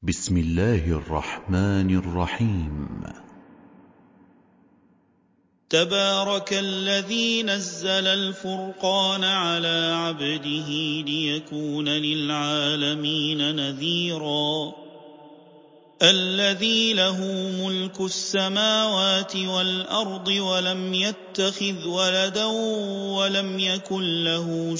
بسم الله الرحمن الرحيم. تبارك الذي نزل الفرقان على عبده ليكون للعالمين نذيرا الذي له ملك السماوات والأرض ولم يتخذ ولدا ولم يكن له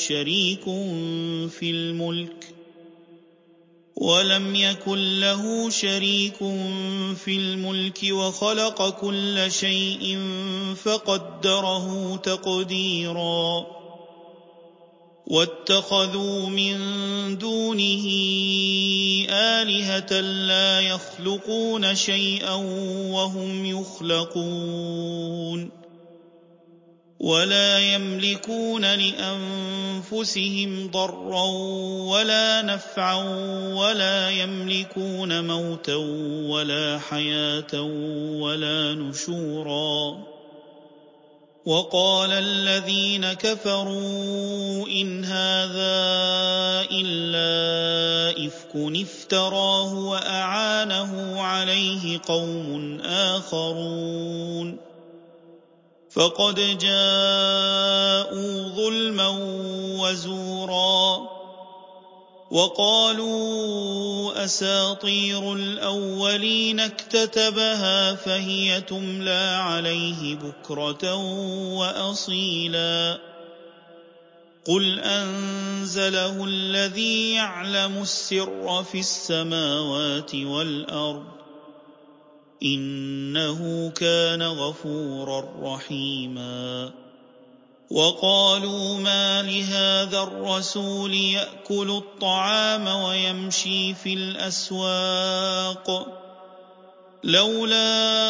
شريك في الملك وخلق كل شيء فقدره تقديرا واتخذوا من دونه آلهة لا يخلقون شيئا وهم يخلقون ولا يملكون لأنفسهم ضرا ولا نفعا ولا يملكون موتا ولا حياة ولا نشورا وقال الذين كفروا إن هذا إلا إفك افتراه وأعانه عليه قوم آخرون فقد جاءوا ظلما وزورا وقالوا أساطير الأولين اكتتبها فهي تملى عليه بكرة وأصيلا قل أنزله الذي يعلم السر في السماوات والأرض إنه كان غفورا رحيما وقالوا ما لهذا الرسول يأكل الطعام ويمشي في الأسواق لولا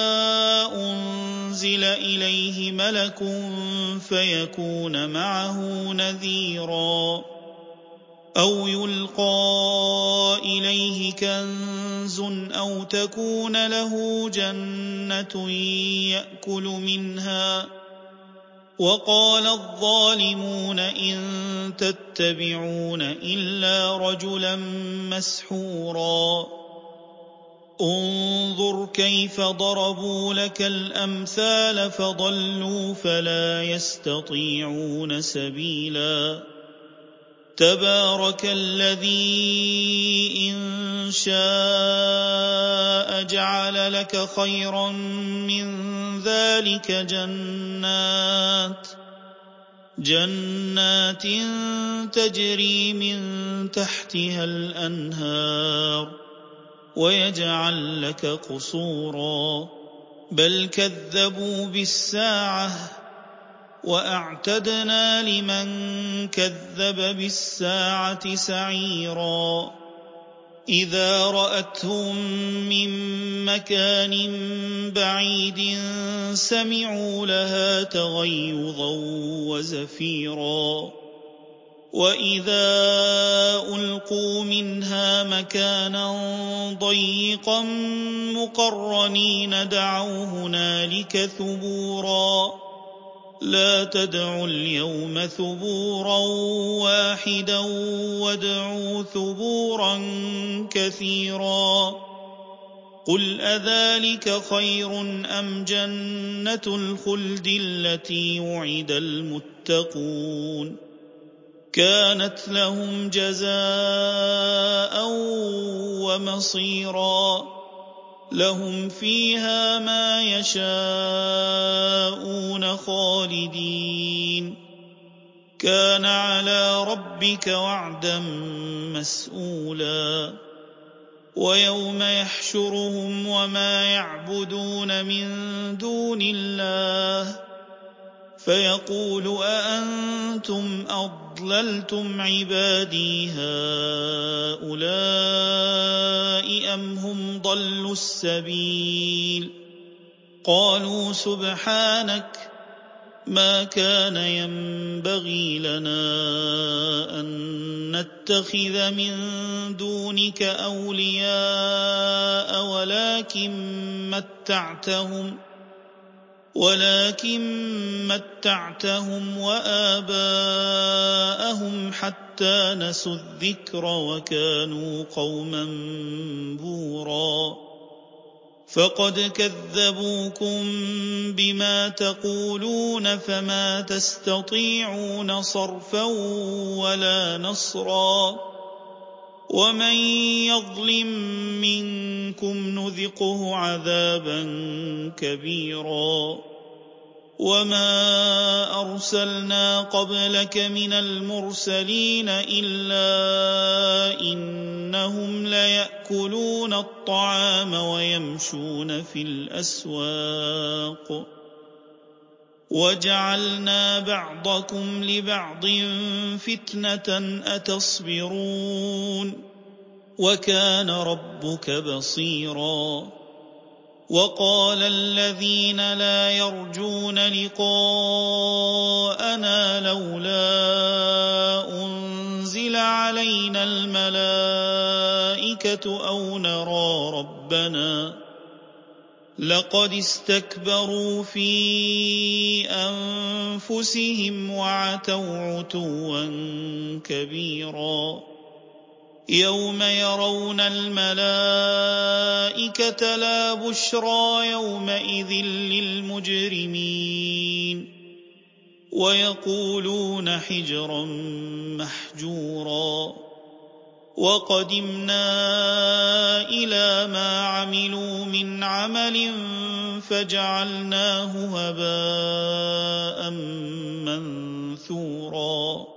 أنزل إليه ملك فيكون معه نذيرا أو يلقى إليه كنز أو تكون له جنة يأكل منها وقال الظالمون إن تتبعون إلا رجلا مسحورا انظر كيف ضربوا لك الأمثال فضلوا فلا يستطيعون سبيلا تبارك الذي إن شاء جعل لك خيرا من ذلك جنات تجري من تحتها الأنهار ويجعل لك قصورا بل كذبوا بالساعة وأعتدنا لمن كذب بالساعة سعيرا إذا رأتهم من مكان بعيد سمعوا لها تغيظا وزفيرا وإذا ألقوا منها مكانا ضيقا مقرنين دعوا هنالك ثبورا لا تدعوا اليوم ثبورا واحدا وادعوا ثبورا كثيرا قل أذلك خير أم جنة الخلد التي وعد المتقون كانت لهم جزاء ومصيرا لهم فيها ما يشاءون خالدين كان على ربك وعدا مسئولا ويوم يحشرهم وما يعبدون من دون الله فيقول أأنتم أضللتم عبادي هؤلاء أم هم ضلوا السبيل قالوا سبحانك ما كان ينبغي لنا أن نتخذ من دونك أولياء ولكن متعتهم وآباءهم حتى نسوا الذكر وكانوا قوما بورا فقد كذبوكم بما تقولون فما تستطيعون صرفا ولا نصرا ومن يظلم منكم نذقه عذابا كبيرا وما أرسلنا قبلك من المرسلين إلا إنهم ليأكلون الطعام ويمشون في الأسواق وجعلنا بعضكم لبعض فتنة أتصبرون وكان ربك بصيرا وقال الذين لا يرجون لقاءنا لولا أنزل علينا الملائكة أو نرى ربنا لقد استكبروا في أنفسهم وعتوا عتوا كبيرا يوم يرون الملائكة لا بشرى يومئذ للمجرمين ويقولون حجرا محجورا وقدمنا إلى ما عملوا من عمل فجعلناه هباء منثورا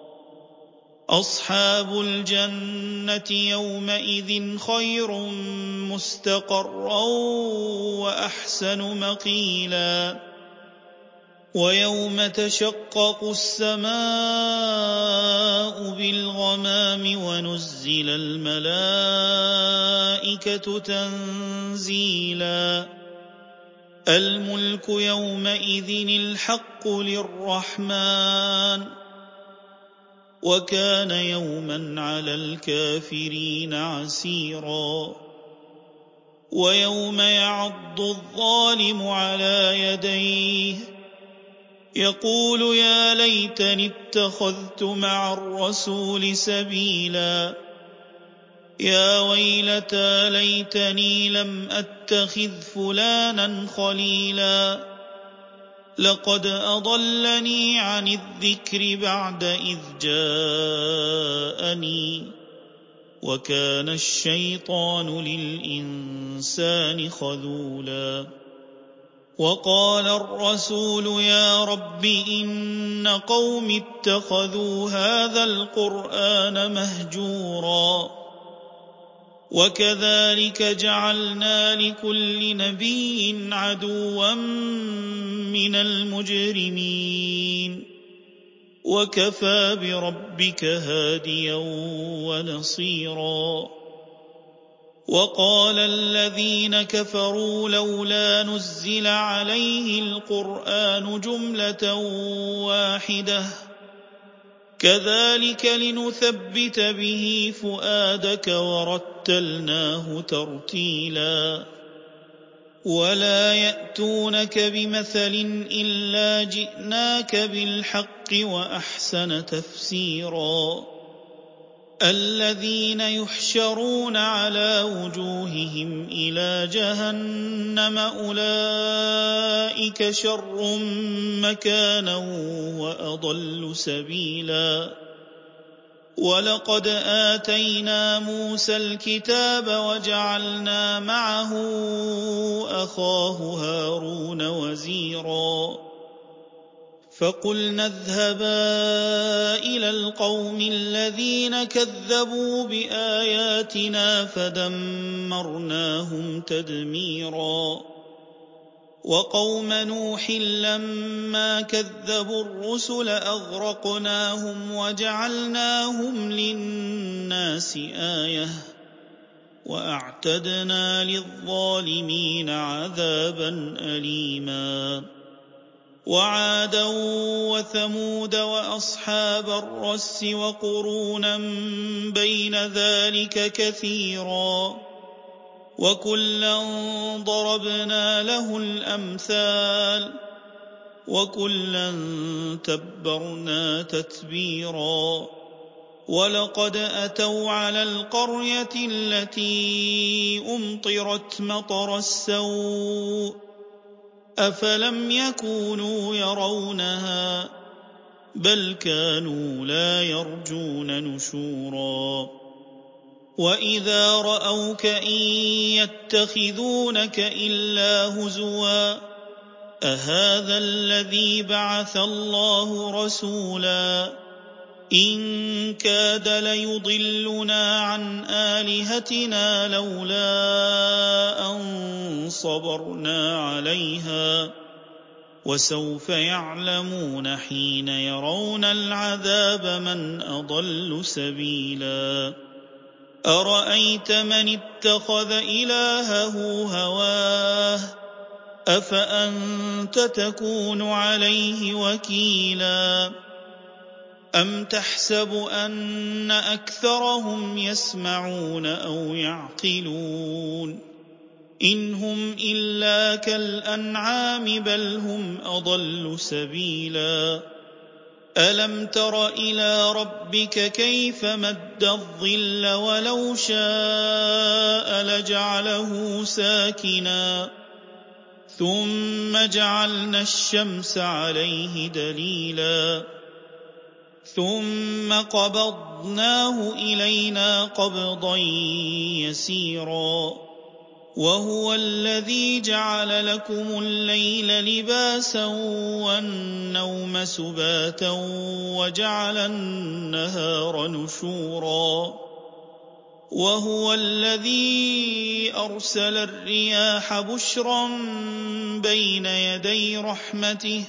أصحاب الجنة يومئذ خير مستقرا وأحسن مقيلا ويوم تشقق السماء بالغمام ونزل الملائكة تنزيلا الملك يومئذ الحق للرحمن وكان يوما على الكافرين عسيرا ويوم يعض الظالم على يديه يقول يا ليتني اتخذت مع الرسول سبيلا يا ويلتى ليتني لم أتخذ فلانا خليلا لقد أضلني عن الذكر بعد إذ جاءني وكان الشيطان للإنسان خذولا وقال الرسول يا رب إن قوم اتخذوا هذا القرآن مهجورا وكذلك جعلنا لكل نبي عدوا من المجرمين وكفى بربك هاديا ونصيرا وقال الذين كفروا لولا نزل عليه القرآن جملة واحدة كذلك لنثبت به فؤادك ورتلناه ترتيلا ولا يأتونك بمثل إلا جئناك بالحق وأحسن تفسيرا الذين يحشرون على وجوههم إلى جهنم أولئك شر مكانا وأضل سبيلا ولقد آتينا موسى الكتاب وجعلنا معه أخاه هارون وزيرا فقلنا اذهبا إلى القوم الذين كذبوا بآياتنا فدمرناهم تدميرا وقوم نوح لما كذبوا الرسل أغرقناهم وجعلناهم للناس آية وأعتدنا للظالمين عذابا أليما وعادا وثمود وأصحاب الرس وقرونا بين ذلك كثيرا وكلا ضربنا له الأمثال وكلا تبرنا تتبيرا وَلَقَدْ أَتَوْا عَلَى الْقَرْيَةِ الَّتِي أُمْطِرَتْ مَطَرَ السَّوْءِ أَفَلَمْ يَكُونُوا يَرَوْنَهَا بَلْ كَانُوا لَا يَرْجُونَ نُشُورًا وَإِذَا رَأَوْكَ إِن يَتَّخِذُونَكَ إِلَّا هُزُوًا أَهَٰذَا الَّذِي بَعَثَ اللَّهُ رَسُولًا إِن كَادَ لَيُضِلُّنَا عَنْ آلِهَتِنَا لَوْلَا أَن صَبَرْنَا عَلَيْهَا وَسَوْفَ يَعْلَمُونَ حِينَ يَرَوْنَ الْعَذَابَ مَنْ أَضَلُّ سَبِيلًا أَرَأَيْتَ مَنِ اتَّخَذَ إِلَٰهَهُ هَوَاهُ أَفَأَنتَ تَكُونُ عَلَيْهِ وَكِيلًا أَمْ تَحْسَبُ أَنَّ أَكْثَرَهُمْ يَسْمَعُونَ أَوْ يَعْقِلُونَ إِنْ هُمْ إِلَّا كَالْأَنْعَامِ بَلْ هُمْ أَضَلُّ سَبِيلًا أَلَمْ تَرَ إِلَىٰ رَبِّكَ كَيْفَ مَدَّ الظِّلَّ وَلَوْ شَاءَ لَجَعَلَهُ سَاكِنًا ثُمَّ جَعَلْنَا الشَّمْسَ عَلَيْهِ دَلِيلًا ثُمَّ قَبَضْنَاهُ إِلَيْنَا قَبْضًا يَسِيرًا وَهُوَ الَّذِي جَعَلَ لَكُمُ اللَّيْلَ لِبَاسًا وَالنَّوْمَ سُبَاتًا وَجَعَلَ النَّهَارَ نُشُورًا وَهُوَ الَّذِي أَرْسَلَ الرِّيَاحَ بُشْرًا بَيْنَ يَدَيْ رَحْمَتِهِ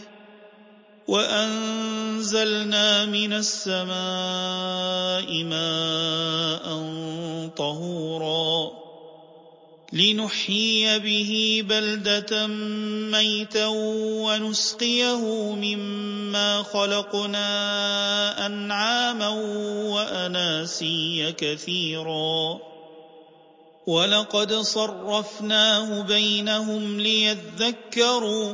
وَأَنزَلْنَا مِنَ السَّمَاءِ مَاءً طَهُورًا لِنُحْيِيَ بِهِ بَلْدَةً مَّيْتًا وَنُسْقِيَهُ مِمَّا خَلَقْنَا أَنْعَامًا وَأَنَاسِيَّ كَثِيرًا وَلَقَدْ صَرَّفْنَاهُ بَيْنَهُمْ لِيَذَّكَّرُوا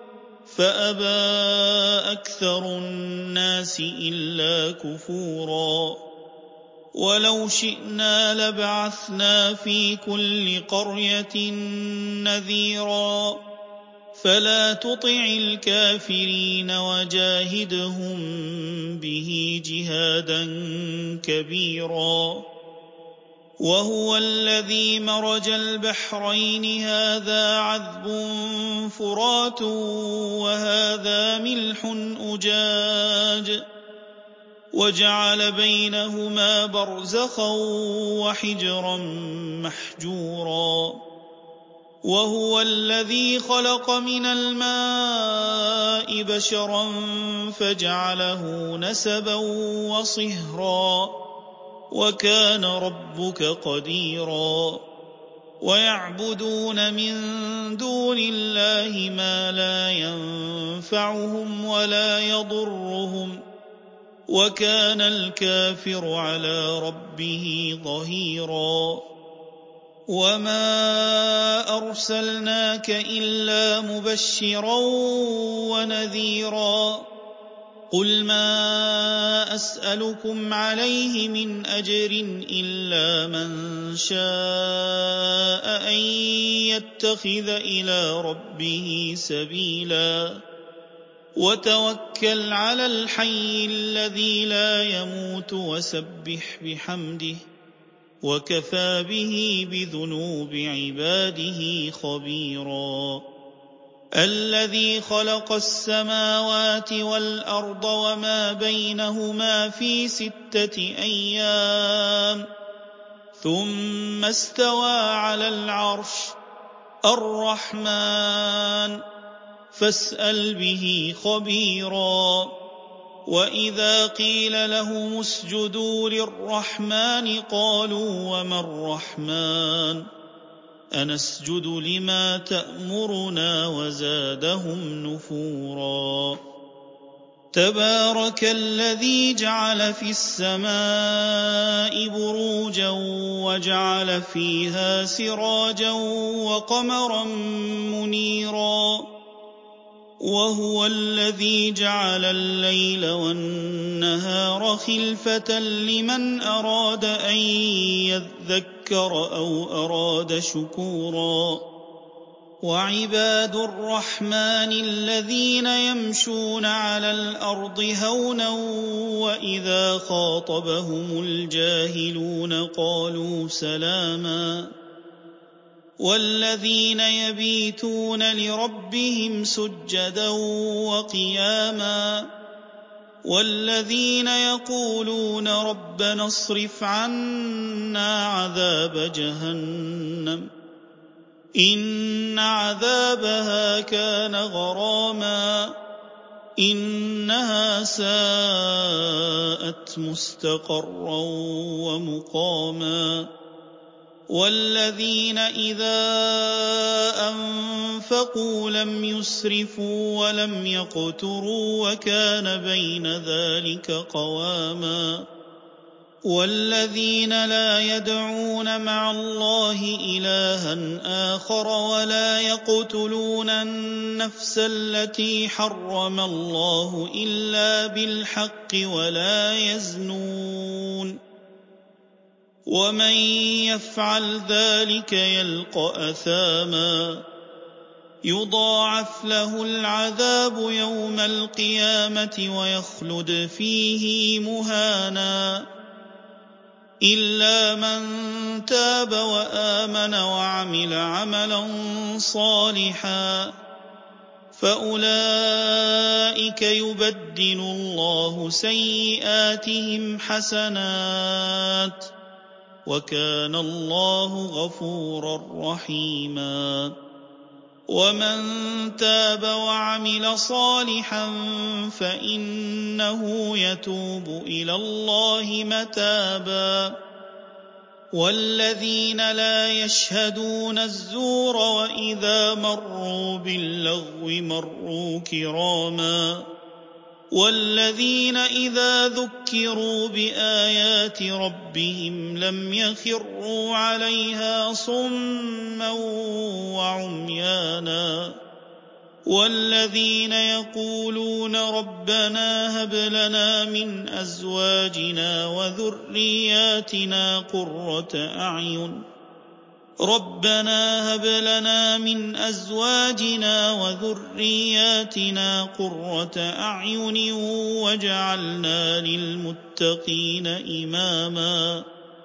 فَأَبَىٰ أَكْثَرُ النَّاسِ إِلَّا كُفُورًا وَلَوْ شِئْنَا لَبَعَثْنَا فِي كُلِّ قَرْيَةٍ نَّذِيرًا فَلَا تُطِعِ الْكَافِرِينَ وَجَاهِدْهُم بِهِ جِهَادًا كَبِيرًا وَهُوَ الَّذِي مَرَجَ الْبَحْرَيْنِ هَٰذَا عَذْبٌ فُرَاتٌ وَهَٰذَا مِلْحٌ أُجَاجٌ وَجَعَلَ بَيْنَهُمَا بَرْزَخًا وَحِجْرًا مَّحْجُورًا وَهُوَ الَّذِي خَلَقَ مِنَ الْمَاءِ بَشَرًا فَجَعَلَهُ نَسَبًا وَصِهْرًا وَكَانَ رَبُّكَ قَدِيرًا وَيَعْبُدُونَ مِن دُونِ اللَّهِ مَا لَا يَنفَعُهُمْ وَلَا يَضُرُّهُمْ وَكَانَ الْكَافِرُ عَلَىٰ رَبِّهِ ظَهِيرًا وَمَا أَرْسَلْنَاكَ إِلَّا مُبَشِّرًا وَنَذِيرًا قُلْ مَا أَسْأَلُكُمْ عَلَيْهِ مِنْ أَجْرٍ إِلَّا مَن شَاءَ أَن يَتَّخِذَ إِلَىٰ رَبِّهِ سَبِيلًا وَتَوَكَّلْ عَلَى الْحَيِّ الَّذِي لَا يَمُوتُ وَسَبِّحْ بِحَمْدِهِ وَكَفَىٰ بِهِ بِذُنُوبِ عِبَادِهِ خَبِيرًا الَّذِي خَلَقَ السَّمَاوَاتِ وَالْأَرْضَ وَمَا بَيْنَهُمَا فِي 6 أَيَّامٍ ثُمَّ اسْتَوَىٰ عَلَى الْعَرْشِ الرَّحْمَٰنُ فَاسْأَلْ بِهِ خَبِيرًا وَإِذَا قِيلَ لَهُمُ اسْجُدُوا لِلرَّحْمَٰنِ قَالُوا وَمَا الرَّحْمَٰنُ أَنَسْجُدُ لِمَا تَأْمُرُنَا وَزَادَهُمْ نُفُورًا تَبَارَكَ الَّذِي جَعَلَ فِي السَّمَاءِ بُرُوجًا وَجَعَلَ فِيهَا سِرَاجًا وَقَمَرًا مُّنِيرًا وهو الذي جعل الليل والنهار خلفة لمن أراد أن يذكر أو أراد شكورا وعباد الرحمن الذين يمشون على الأرض هونا وإذا خاطبهم الجاهلون قالوا سلاما والذين يبيتون لربهم سجدا وقياما والذين يقولون ربنا اصرف عنا عذاب جهنم إن عذابها كان غراما إنها ساءت مستقرا ومقاما والذين إذا أنفقوا لم يسرفوا ولم يقتروا وكان بين ذلك قواما والذين لا يدعون مع الله إلها آخر ولا يقتلون النفس التي حرم الله إلا بالحق ولا يزنون ومن يفعل ذلك يلقى أثاما يضاعف له العذاب يوم القيامة ويخلد فيه مهانا إلا من تاب وآمن وعمل عملا صالحا فأولئك يبدل الله سيئاتهم حسنات وكان الله غفورا رحيما ومن تاب وعمل صالحا فإنه يتوب إلى الله متابا والذين لا يشهدون الزور وإذا مروا باللغو مروا كراما والذين إذا ذكروا بآيات ربهم لم يخروا عليها صما وعميانا والذين يقولون ربنا هب لنا من أزواجنا وذرياتنا قرة أعين واجعلنا للمتقين إماما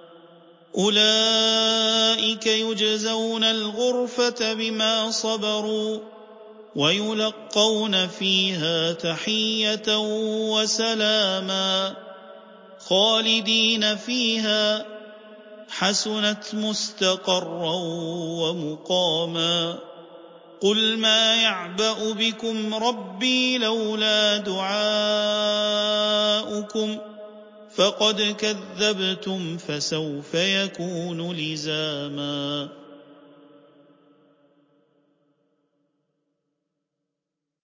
أولئك يجزون الغرفة بما صبروا ويلقون فيها تحية وسلاما خالدين فيها حسنت مستقرا ومقاما قل ما يعبأ بكم ربي لولا دعاؤكم فقد كذبتم فسوف يكون لزاما